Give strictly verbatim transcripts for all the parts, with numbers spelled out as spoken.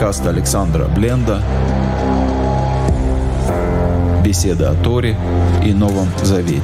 подкаста Александра Бленда «Беседы о Торе и Новом Завете».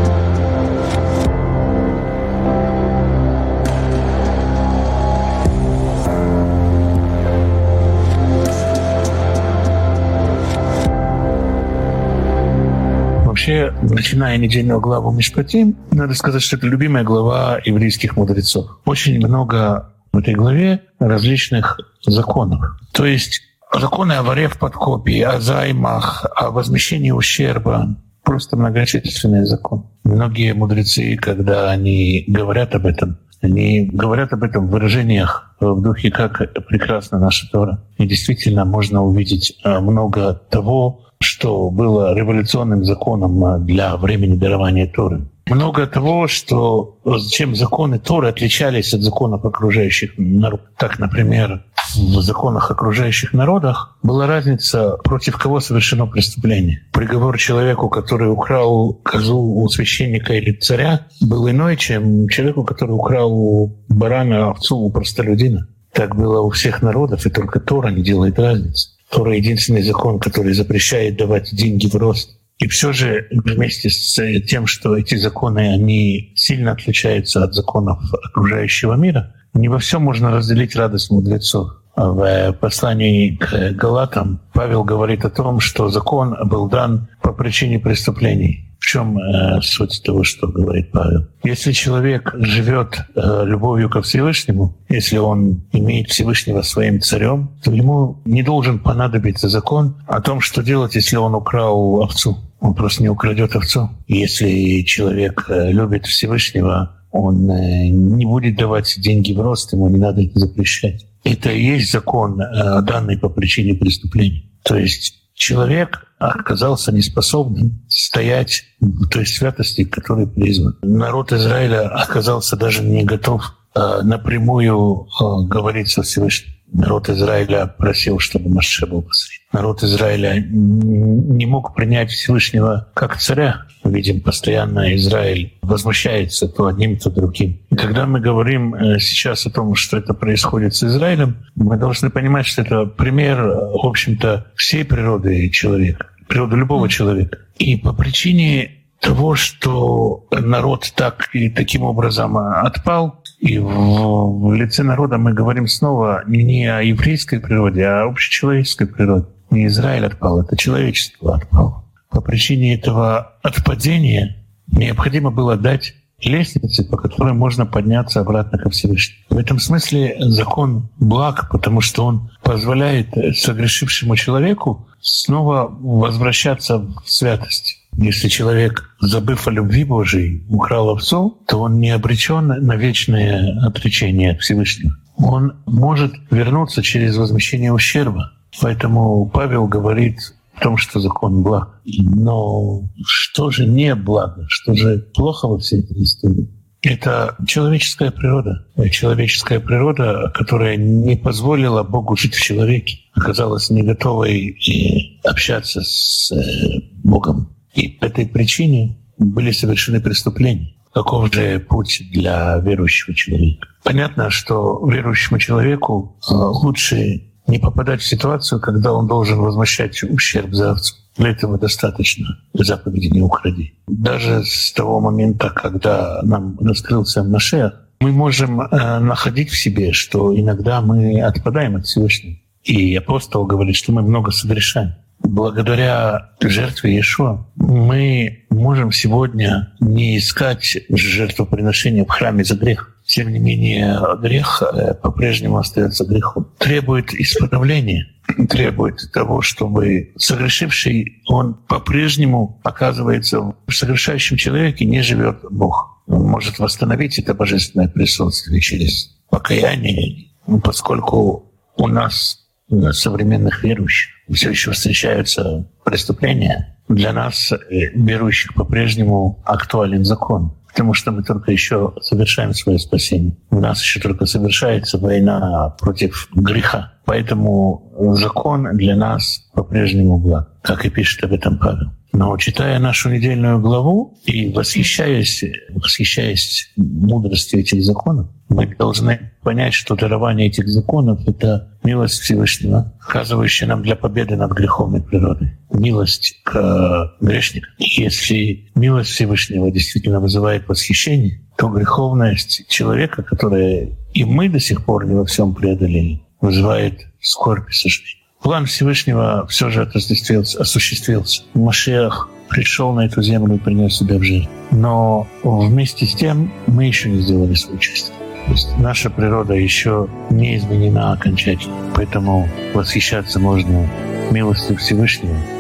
Вообще, начиная недельную главу Мишпатим, надо сказать, что это любимая глава еврейских мудрецов. Очень много в этой главе различных законов. То есть законы о воре в подкопе, о займах, о возмещении ущерба. Просто многочисленные законы. Многие мудрецы, когда они говорят об этом, они говорят об этом в выражениях в духе, как прекрасна наша Тора. И действительно можно увидеть много того, что было революционным законом для времени дарования Торы. Много того, что, чем законы Торы отличались от законов окружающих народов. Так, например, в законах окружающих народах была разница, против кого совершено преступление. Приговор человеку, который украл козу у священника или царя, был иной, чем человеку, который украл барана, овцу у простолюдина. Так было у всех народов, и только Тора не делает разницы. Тора — единственный закон, который запрещает давать деньги в рост. И все же вместе с тем, что эти законы, они сильно отличаются от законов окружающего мира, не во всем можно разделить радость мудрецов. В послании к Галатам Павел говорит о том, что закон был дан по причине преступлений. В чем э, суть того, что говорит Павел? Если человек живет э, любовью ко Всевышнему, если он имеет Всевышнего своим царем, то ему не должен понадобиться закон о том, что делать, если он украл овцу. Он просто не украдет овцу. Если человек э, любит Всевышнего, он э, не будет давать деньги в рост, ему не надо это запрещать. Это и есть закон, э, данный по причине преступлений. То есть человек оказался неспособным стоять в той святости, к которой призван. Народ Израиля оказался даже не готов э, напрямую э, говорить со Всевышним. Народ Израиля просил, чтобы Моше был посредник. Народ Израиля не мог принять Всевышнего как царя. Видим, постоянно Израиль возмущается то одним, то другим. И когда мы говорим сейчас о том, что это происходит с Израилем, мы должны понимать, что это пример, в общем-то, всей природы человека, природы любого человека. И по причине того, что народ так и таким образом отпал, и в, в лице народа мы говорим снова не о еврейской природе, а о общечеловеческой природе. Не Израиль отпал, это человечество отпало. По причине этого отпадения необходимо было дать лестницы, по которой можно подняться обратно ко Всевышнему. В этом смысле закон благ, потому что он позволяет согрешившему человеку снова возвращаться в святость. Если человек, забыв о любви Божией, украл овцу, то он не обречен на вечное отречение от Всевышнего. Он может вернуться через возмещение ущерба. Поэтому Павел говорит о том, что закон благ. Но что же не благо? Что же плохо во всей этой истории? Это человеческая природа. Человеческая природа, которая не позволила Богу жить в человеке, оказалась не готовой общаться с Богом. И по этой причине были совершены преступления. Каков же путь для верующего человека? Понятно, что верующему человеку лучше не попадать в ситуацию, когда он должен возмещать ущерб за овцу. Для этого достаточно заповеди «не укради». Даже с того момента, когда нам раскрылся Машиах, мы можем э, находить в себе, что иногда мы отпадаем от Всевышнего. И апостол говорит, что мы много согрешаем. Благодаря жертве Иешуа мы можем сегодня не искать жертвоприношения в храме за грех. Тем не менее, грех по-прежнему остается грехом. Требует исправления, требует того, чтобы согрешивший, он по-прежнему оказывается в согрешающем человеке, не живет Бог. Он может восстановить это божественное присутствие через покаяние, поскольку у нас, современных верующих, все еще встречаются преступления. Для нас, верующих, по-прежнему актуален закон, потому что мы только еще совершаем свое спасение. У нас еще только совершается война против греха. Поэтому закон для нас по-прежнему благ, как и пишет об этом Павел. Но читая нашу недельную главу и восхищаясь, восхищаясь мудростью этих законов, Мы должны понять, что дарование этих законов — это милость Всевышнего, оказывающая нам для победы над греховной природой. Милость к грешникам. Если милость Всевышнего действительно вызывает восхищение, то греховность человека, которая и мы до сих пор не во всем преодолели, вызывает скорбь и сожаление. План Всевышнего все же осуществился. осуществился. Машиах пришел на эту землю и принес себя в жертву. Но вместе с тем мы еще не сделали свою часть. То есть наша природа еще не изменена окончательно. Поэтому восхищаться можно милостью Всевышнего